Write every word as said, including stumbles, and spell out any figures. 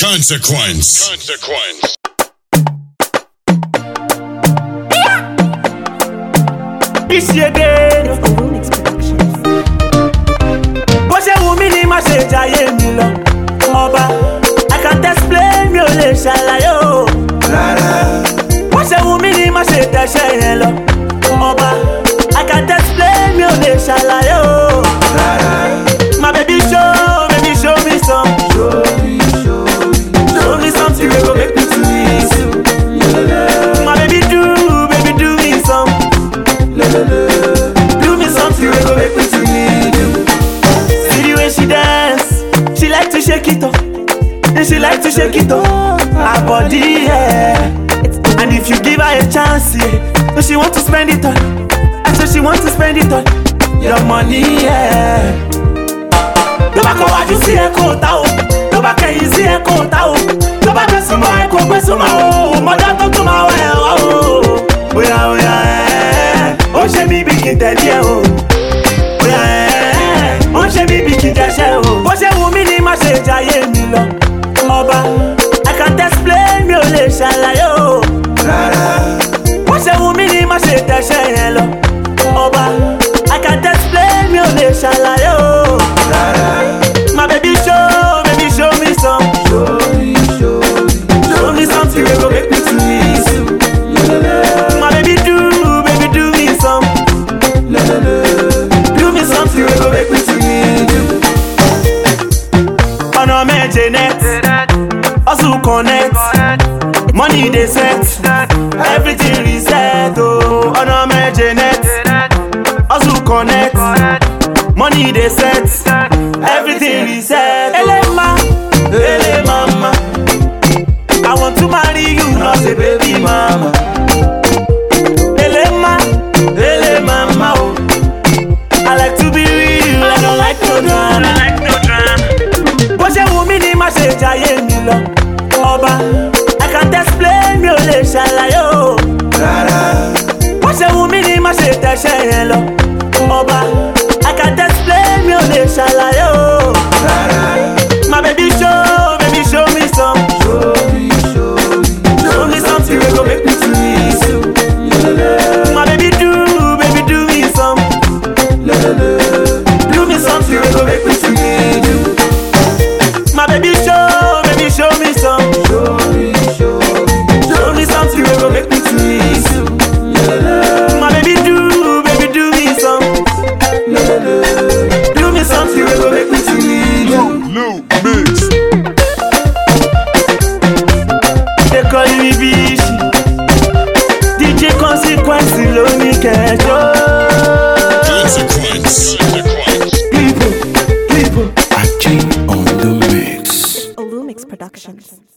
Consequence. Consequence. This year again. Bó ṣe wù mí ni má ṣe jayé mi lọ. Ọba, I can't explain mi ò lè ṣàlàyé o. Bó ṣe wù mí ni má ṣe tẹ̀sẹ̀ yẹn lọ. Ọba, I can't explain mi ò lè ṣàlàyé o. My baby show, baby show me some. Show me, show me, show me something wey go make me to easy. My baby do, baby do me some. Do me something wey go make me to easy. See the way she dance, she like to shake it up, and she like to shake it up. Her body, yeah. And if you give her a chance, yeah, so she want to spend it on. And so she want to spend it on your money, yeah. Tó bá kọ̀ wájú sí ẹ kó ta o, tó bá kẹ̀yìn sí ẹ kó ta o, tó bá gbé súnmọ́ ẹ kó gbé súnmọ́ o, mọ̀jọ́ tó tún máa wẹ̀ ọ́ o. Bóyá bóyá ẹ̀ ó ṣe mí bí kì í tẹ̀lé ẹ o. Bóyá ẹ̀ ó ṣe mí bí kì í tẹ̀ṣẹ̀ o. Bó ṣe wù mí ni má ṣe jayé mi lọ. Ọba, I can't explain mi ò lè ṣàlàyé o. Bó ṣe wù mí ni má ṣe tẹ̀ṣẹ̀ yẹn lọ. Ọba, I can't explain mi ò lè ṣàlàyé o. My baby show, baby show me some. Show me, show me, show me something wey go make me to easy. My baby do, baby do me some. Do me something wey go make me to easy. Ọ̀nà méje net, hustle connect, money dey set, everything reset o. Ọ̀nà méje net, hustle connect, money dey set. Everything reset. Elema, ele mama, I want to marry you, not a baby mama. Elema, ele mama, oh, I like to be real, I don't like no drama. I like no drama. Bó ṣe wù mí ni má ṣe jayé mi lọ. Ọba, I can't explain mi ò lè ṣàlàyé o. Bó ṣe wù mí ni má ṣe tẹ̀sẹ̀ yẹn lọ. Ọba, I can't explain mi ò lè ṣàlàyé o. My baby show, baby show me some. Show me, show me, show me something wey go make me to easy. My baby do, baby do me some. Do me something wey go make me to easy. My baby show, baby show me some. Show me, show me, show me something wey go make me to easy. My baby do, baby do me some. Do me something wey go make me to easy. Lou Mix. They call me Bishi. D J Consequence lóní kẹjọ. Consequence. People, people. Acting on the mix. Olumix Productions.